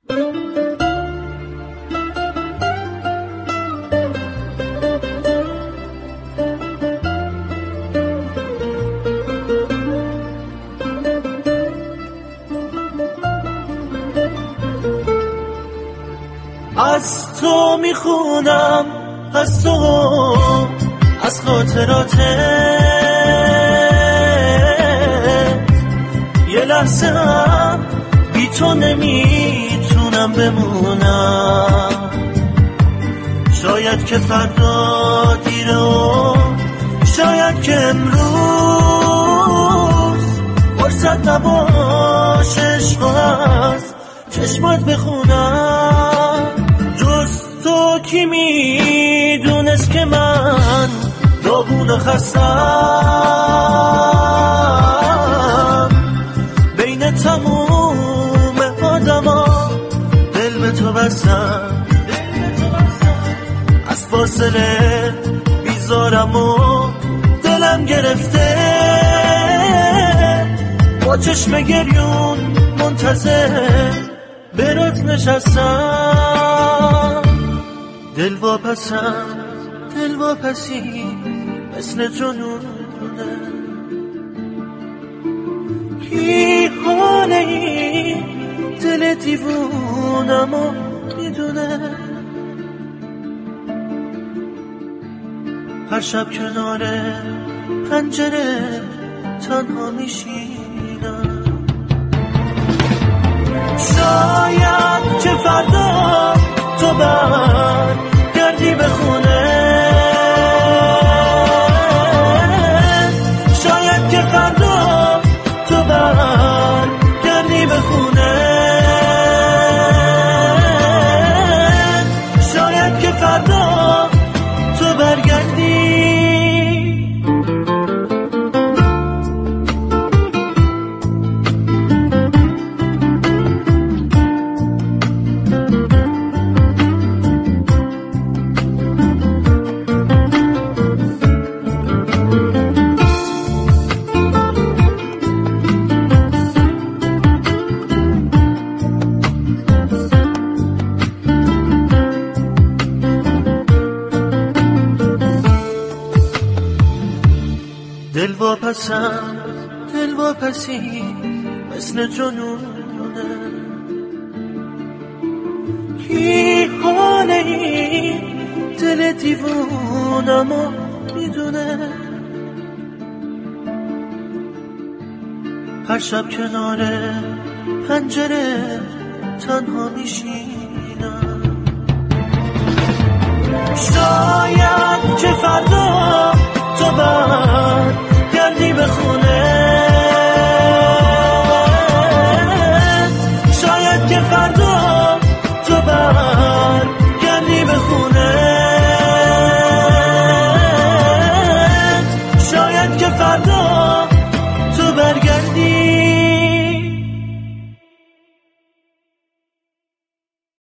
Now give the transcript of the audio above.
از تو میخونم، از تو، از خاطراتت. یه لحظه هم بی تو نمیتونم بمونم. شاید که فردا دیره و شاید که امروز فرصت نباشه عشق از چشمات بخونم. جز تو کی میدونست که من داغون خستم. بین تموم آدما دل به تو بستم. از فاصله بیزارم و دلم گرفته. با چشم گریون منتظر برات نشستم. دل واپسم، دل واپسی مثل جنونه. کی حاله این دل دیوونم و میدونه. هر شب کنار پنجره تنها میشینم. شاید که فردا تو برگردی به خونه. شاید که فردا تو برگردی به خونه. شاید که فردا تو برگردی. دل واپسم، دل واپسی مثل جنونه. کی حاله این دل دیوونم و میدونه. هر شب کنار پنجره تنها میشینم. شاید که فردا تو برگردی به خونه.